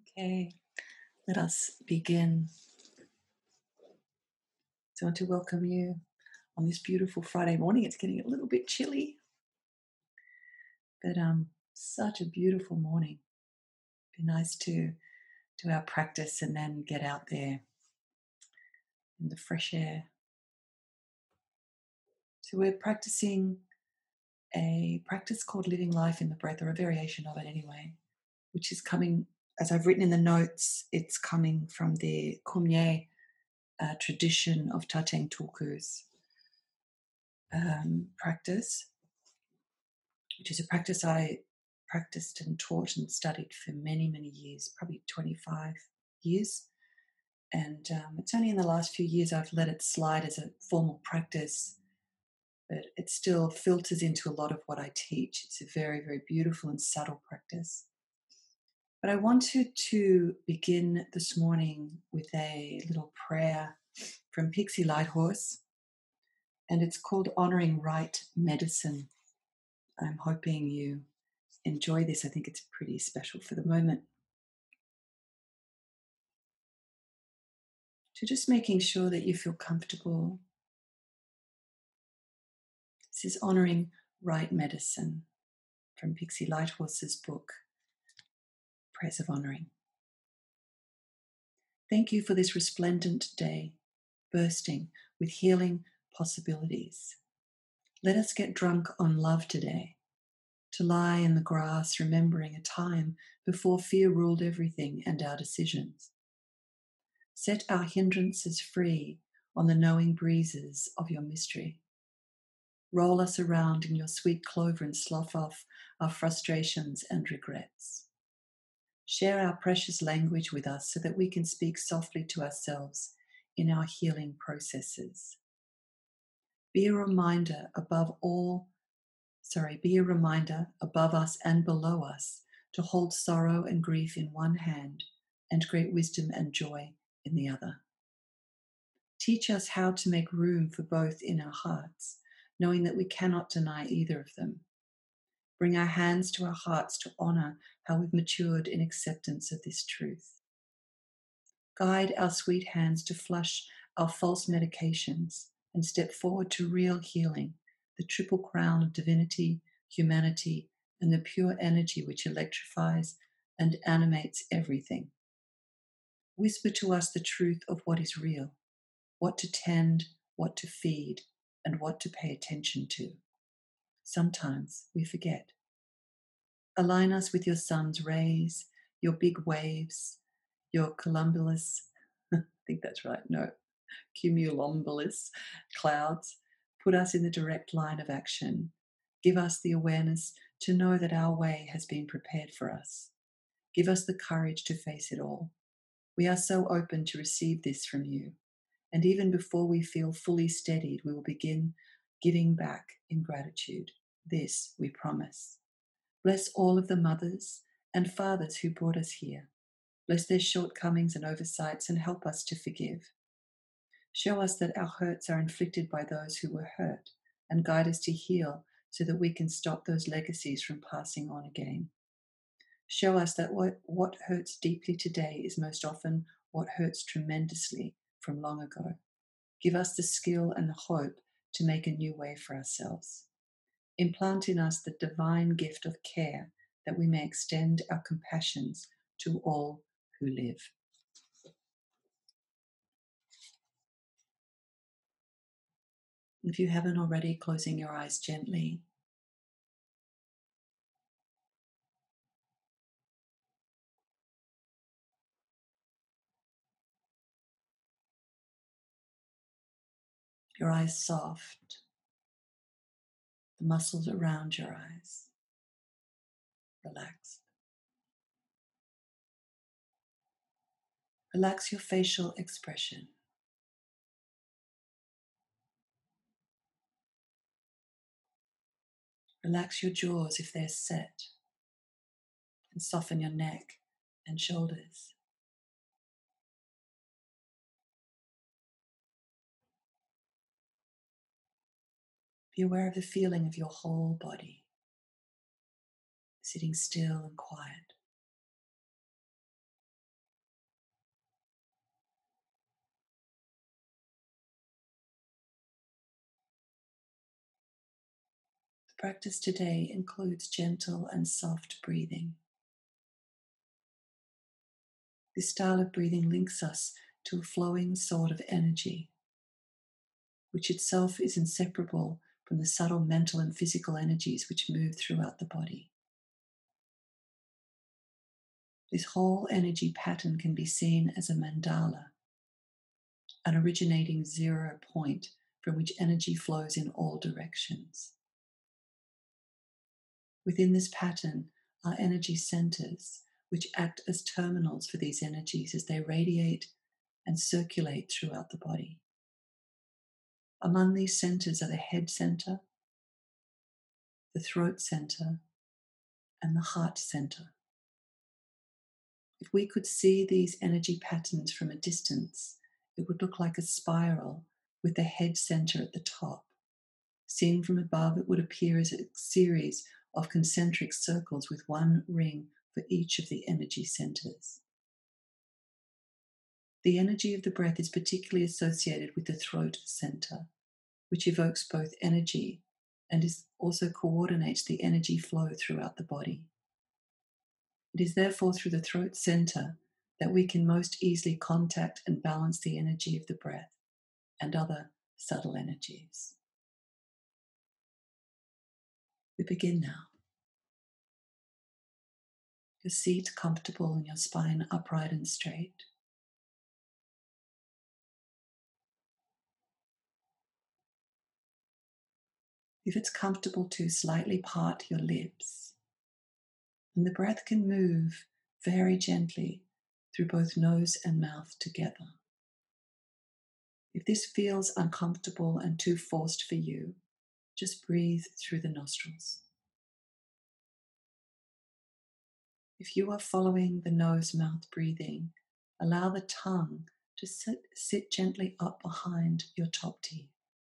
Okay, let us begin. So I want to welcome you on this beautiful Friday morning. It's getting a little bit chilly, but such a beautiful morning. Be nice to do our practice and then get out there in the fresh air. So we're practicing a practice called Living Life in the Breath, or a variation of it anyway, which is coming, as I've written in the notes, it's coming from the Kumye tradition of Tateng Tulku's practice, which is a practice I practiced and taught and studied for many, many years, probably 25 years. And it's only in the last few years I've let it slide as a formal practice, but it still filters into a lot of what I teach. It's a very, very beautiful and subtle practice. But I wanted to begin this morning with a little prayer from Pixie Lighthorse, and it's called Honoring Right Medicine. I'm hoping you enjoy this. I think it's pretty special for the moment. So just making sure that you feel comfortable. This is Honoring Right Medicine from Pixie Lighthorse's book, Prayers of Honoring. Thank you for this resplendent day, bursting with healing possibilities. Let us get drunk on love today, to lie in the grass remembering a time before fear ruled everything and our decisions. Set our hindrances free on the knowing breezes of your mystery. Roll us around in your sweet clover and slough off our frustrations and regrets. Share our precious language with us so that we can speak softly to ourselves in our healing processes. Be a reminder above us and below us to hold sorrow and grief in one hand and great wisdom and joy in the other. Teach us how to make room for both in our hearts, knowing that we cannot deny either of them. Bring our hands to our hearts to honor how we've matured in acceptance of this truth. Guide our sweet hands to flush our false medications and step forward to real healing, the triple crown of divinity, humanity, and the pure energy which electrifies and animates everything. Whisper to us the truth of what is real, what to tend, what to feed, and what to pay attention to. Sometimes we forget. Align us with your sun's rays, your big waves, your cumulus, I think that's right, no, cumulombolus clouds. Put us in the direct line of action. Give us the awareness to know that our way has been prepared for us. Give us the courage to face it all. We are so open to receive this from you. And even before we feel fully steadied, we will begin giving back in gratitude. This we promise. Bless all of the mothers and fathers who brought us here. Bless their shortcomings and oversights and help us to forgive. Show us that our hurts are inflicted by those who were hurt and guide us to heal so that we can stop those legacies from passing on again. Show us that what hurts deeply today is most often what hurts tremendously from long ago. Give us the skill and the hope to make a new way for ourselves. Implant in us the divine gift of care that we may extend our compassions to all who live. If you haven't already, closing your eyes gently. Your eyes soft, the muscles around your eyes relaxed. Relax your facial expression. Relax your jaws if they're set, and soften your neck and shoulders. Be aware of the feeling of your whole body, sitting still and quiet. Practice today includes gentle and soft breathing. This style of breathing links us to a flowing sort of energy, which itself is inseparable from the subtle mental and physical energies which move throughout the body. This whole energy pattern can be seen as a mandala, an originating zero point from which energy flows in all directions. Within this pattern are energy centers, which act as terminals for these energies as they radiate and circulate throughout the body. Among these centers are the head center, the throat center, and the heart center. If we could see these energy patterns from a distance, it would look like a spiral with the head center at the top. Seen from above, it would appear as a series of concentric circles with one ring for each of the energy centers. The energy of the breath is particularly associated with the throat center, which evokes both energy and also coordinates the energy flow throughout the body. It is therefore through the throat center that we can most easily contact and balance the energy of the breath and other subtle energies. We begin now. Your seat comfortable and your spine upright and straight. If it's comfortable to, slightly part your lips. And the breath can move very gently through both nose and mouth together. If this feels uncomfortable and too forced for you, just breathe through the nostrils. If you are following the nose-mouth breathing, allow the tongue to sit gently up behind your top teeth.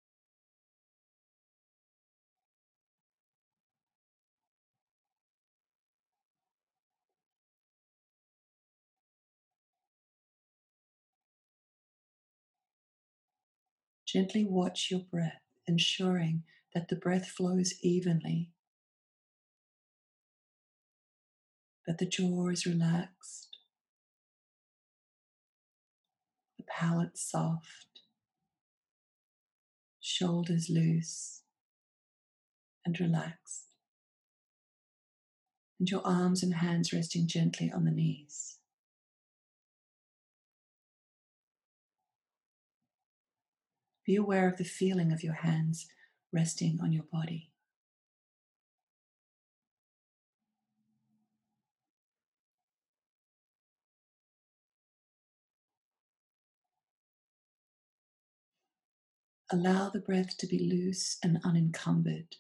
Gently watch your breath, ensuring that the breath flows evenly, that the jaw is relaxed, the palate soft, shoulders loose and relaxed, and your arms and hands resting gently on the knees. Be aware of the feeling of your hands resting on your body. Allow the breath to be loose and unencumbered.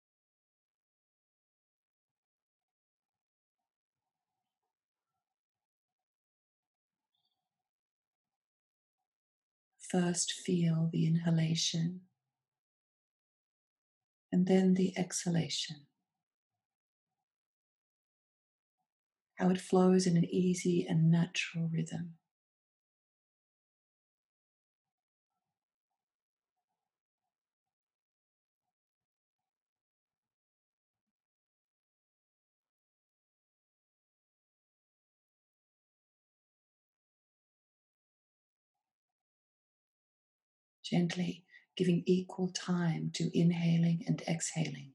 First, feel the inhalation and then the exhalation. How it flows in an easy and natural rhythm. Gently giving equal time to inhaling and exhaling.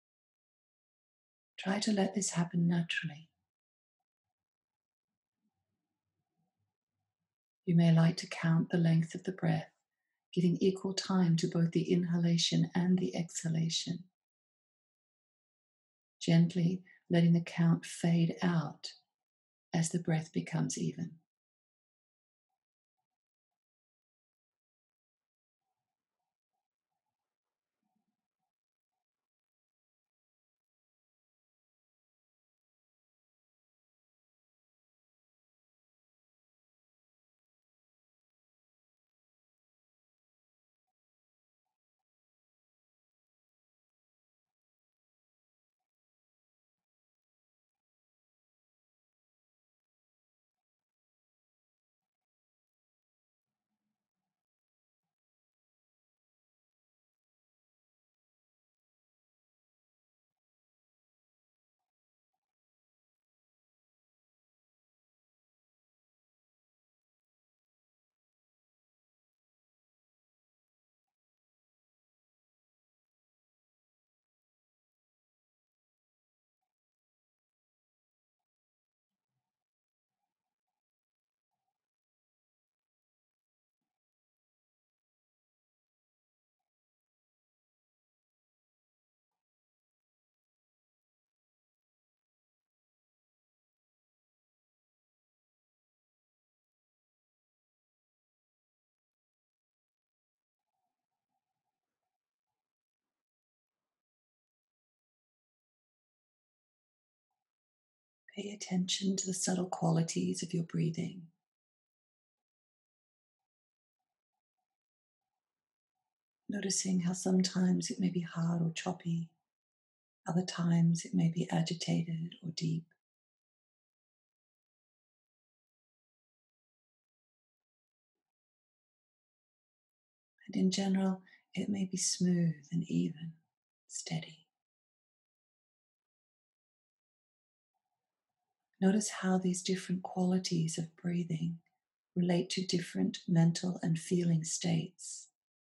Try to let this happen naturally. You may like to count the length of the breath, giving equal time to both the inhalation and the exhalation. Gently letting the count fade out as the breath becomes even. Pay attention to the subtle qualities of your breathing, noticing how sometimes it may be hard or choppy, other times it may be agitated or deep. And in general, it may be smooth and even, steady. Notice how these different qualities of breathing relate to different mental and feeling states.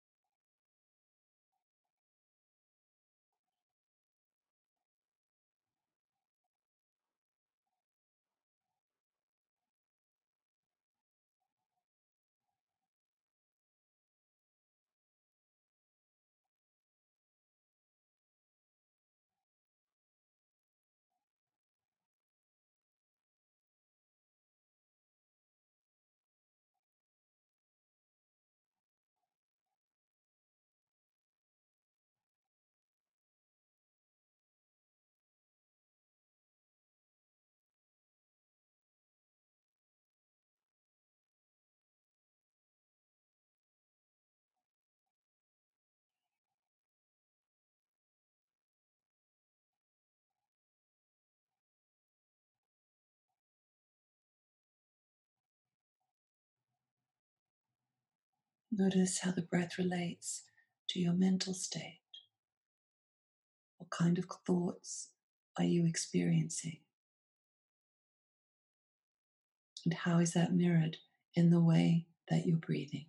Notice how the breath relates to your mental state. What kind of thoughts are you experiencing? And how is that mirrored in the way that you're breathing?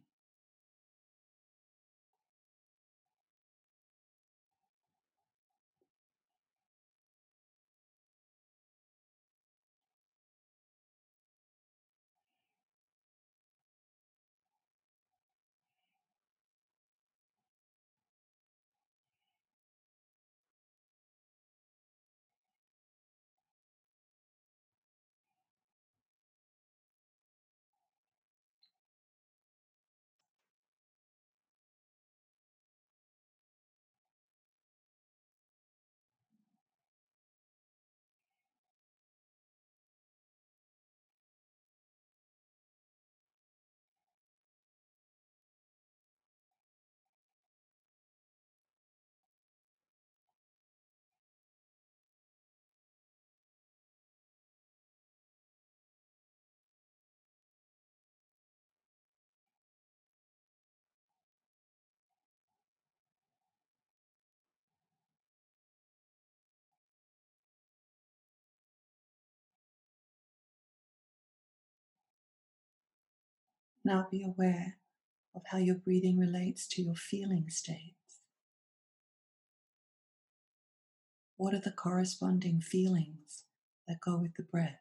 Now be aware of how your breathing relates to your feeling states. What are the corresponding feelings that go with the breath?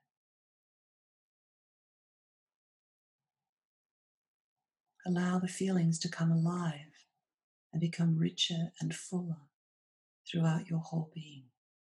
Allow the feelings to come alive and become richer and fuller throughout your whole being.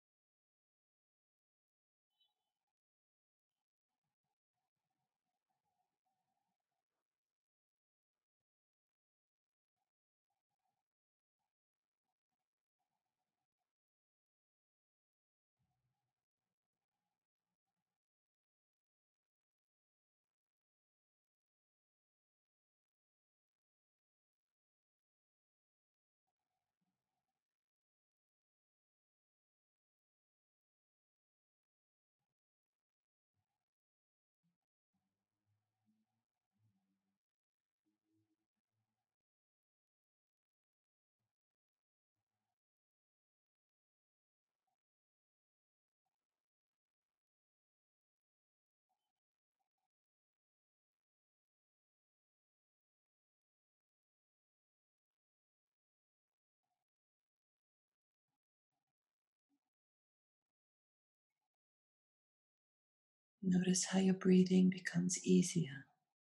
Notice how your breathing becomes easier,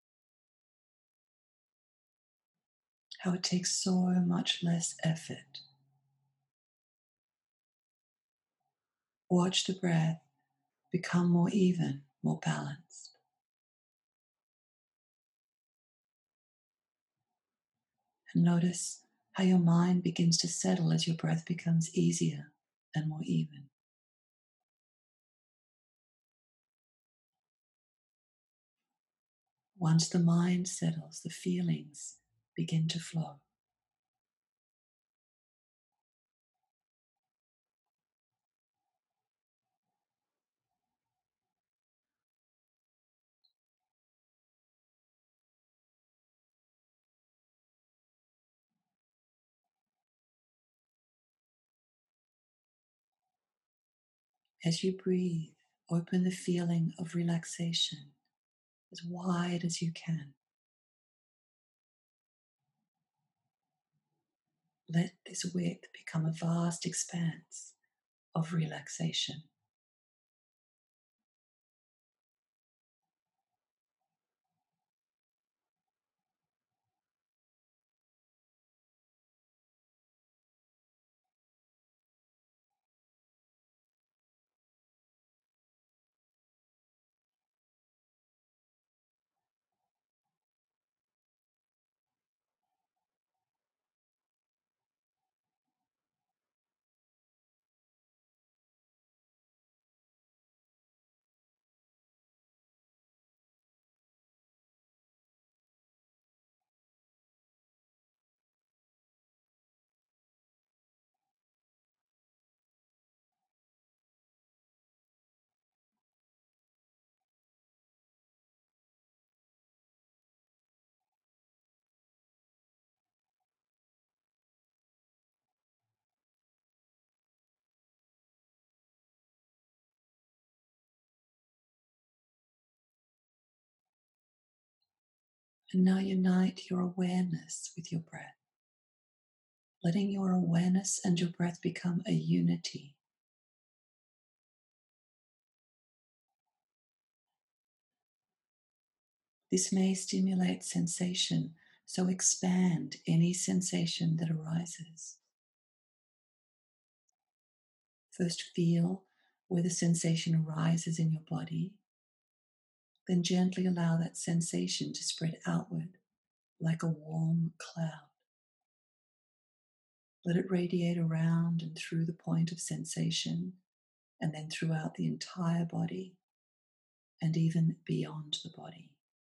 how it takes so much less effort. Watch the breath become more even, more balanced. And notice how your mind begins to settle as your breath becomes easier and more even. Once the mind settles, the feelings begin to flow. As you breathe, open the feeling of relaxation as wide as you can. Let this width become a vast expanse of relaxation. And now unite your awareness with your breath, letting your awareness and your breath become a unity. This may stimulate sensation, so expand any sensation that arises. First, feel where the sensation arises in your body, then gently allow that sensation to spread outward like a warm cloud. Let it radiate around and through the point of sensation, and then throughout the entire body and even beyond the body.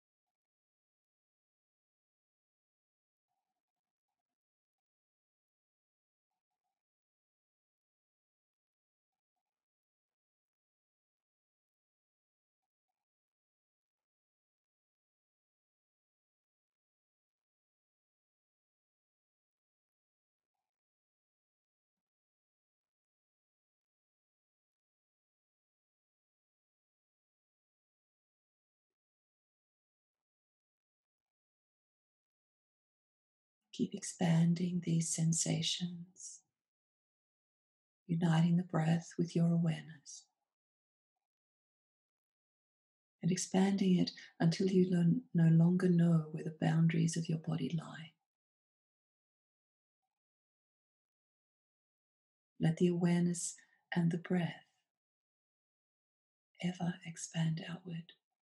Keep expanding these sensations, uniting the breath with your awareness, and expanding it until you no longer know where the boundaries of your body lie. Let the awareness and the breath ever expand outward.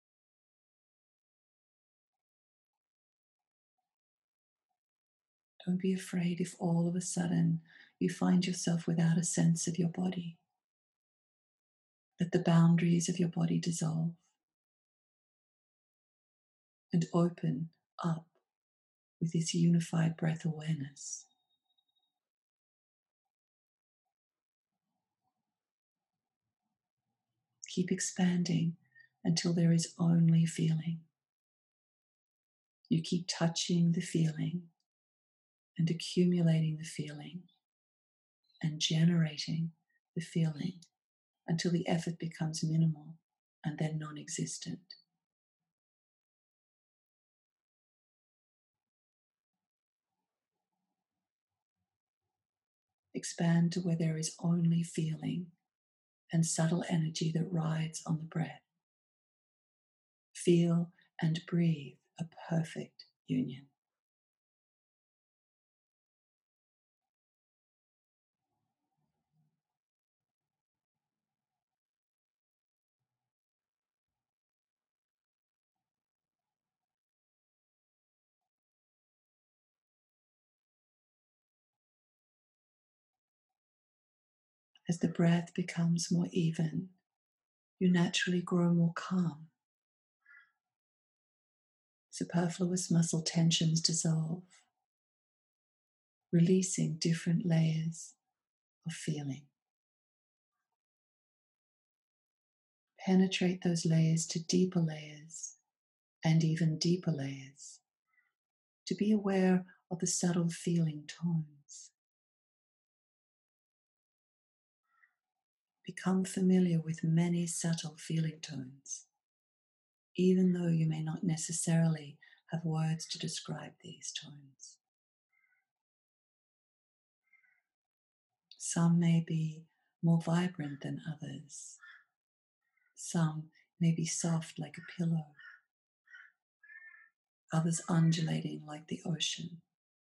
Don't be afraid if all of a sudden you find yourself without a sense of your body. Let the boundaries of your body dissolve and open up with this unified breath awareness. Keep expanding until there is only feeling. You keep touching the feeling and accumulating the feeling and generating the feeling until the effort becomes minimal and then non existent. Expand to where there is only feeling and subtle energy that rides on the breath. Feel and breathe a perfect union. As the breath becomes more even, you naturally grow more calm. Superfluous muscle tensions dissolve, releasing different layers of feeling. Penetrate those layers to deeper layers and even deeper layers, to be aware of the subtle feeling tones. Become familiar with many subtle feeling tones, even though you may not necessarily have words to describe these tones. Some may be more vibrant than others. Some may be soft like a pillow, others undulating like the ocean.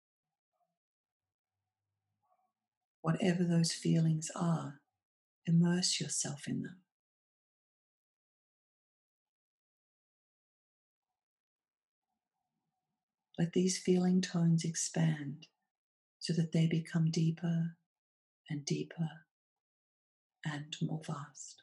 Whatever those feelings are, immerse yourself in them. Let these feeling tones expand so that they become deeper and deeper and more vast.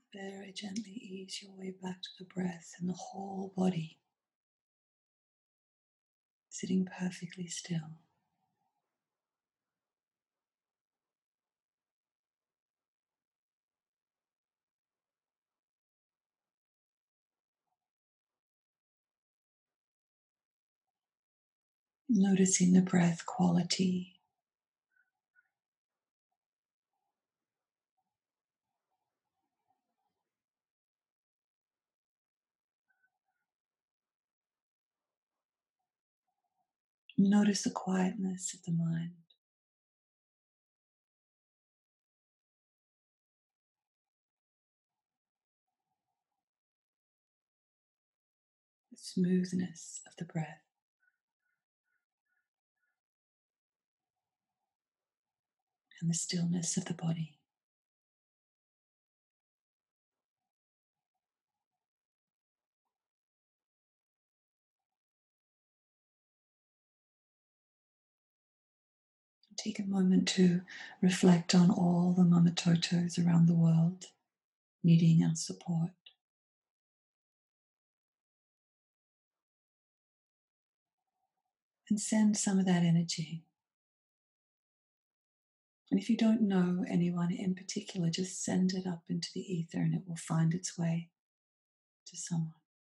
Very gently ease your way back to the breath and the whole body sitting perfectly still. Noticing the breath quality, notice the quietness of the mind, the smoothness of the breath, and the stillness of the body. Take a moment to reflect on all the Mamatotos around the world needing our support, and send some of that energy. And if you don't know anyone in particular, just send it up into the ether and it will find its way to someone.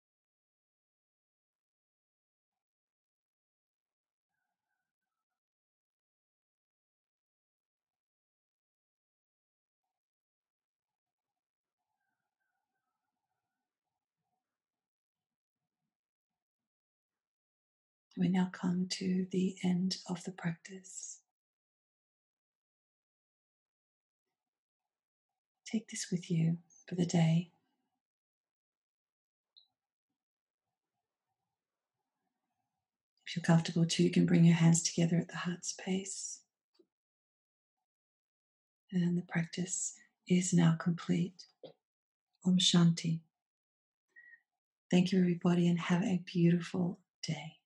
We now come to the end of the practice. Take this with you for the day. If you're comfortable too, you can bring your hands together at the heart space. And the practice is now complete. Om Shanti. Thank you, everybody, and have a beautiful day.